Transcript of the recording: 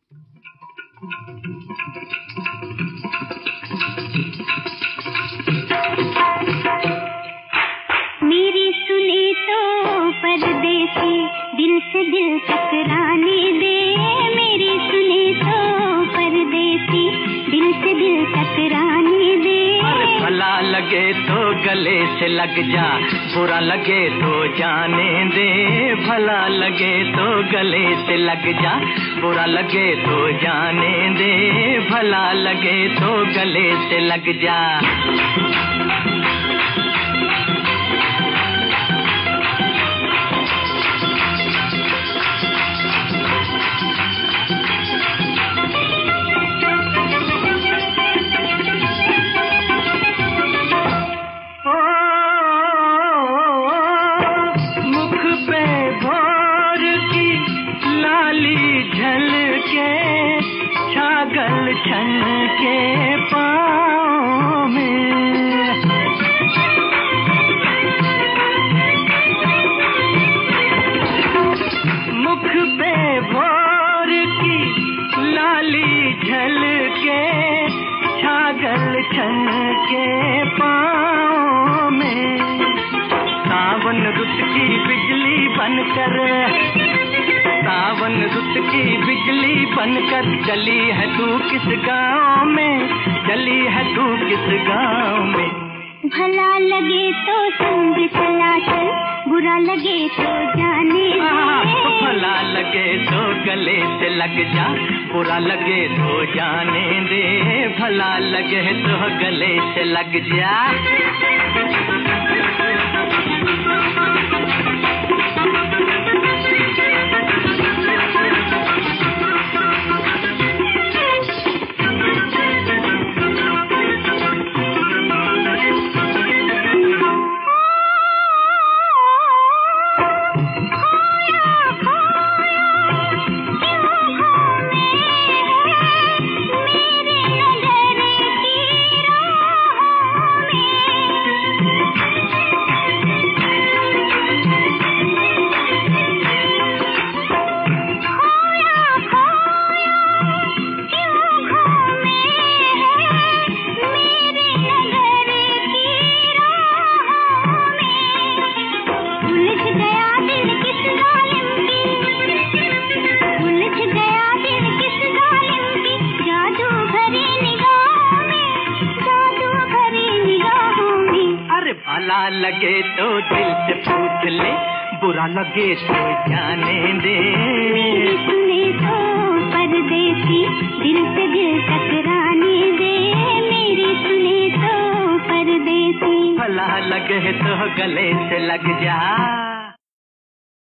मेरी सुने तो परदेसी, दिल से दिल टकराने दे। मेरी सुने तो परदेसी, दिल से दिल टकराने दे। भला लगे तो गले से लग जा, बुरा लगे तो जाने दे। भला लगे तो गले से लग जा, बुरा लगे तो जाने दे। भला लगे तो गले से लग जा। छन के पाँव में मुख पे भोर की लाली झलके, छागल छन के पाँव में। सावन रुत की बिजली बनकर, सावन रुत की बिजली बनकर चली है तू किस गाँव में, चली है तू किस गाँव में। भला लगे तो संग चला चल, बुरा लगे तो जाने दे। भला लगे तो गले से लग जा, बुरा लगे तो जाने दे। भला लगे तो गले से लग जा। भला लगे तो दिल से पूछ ले, बुरा लगे तो जाने दे। मेरी सुने तो परदेसी, दिल से दिल टकराने दे। मेरी सुने तो परदेसी, भला लगे तो गले से लग जा।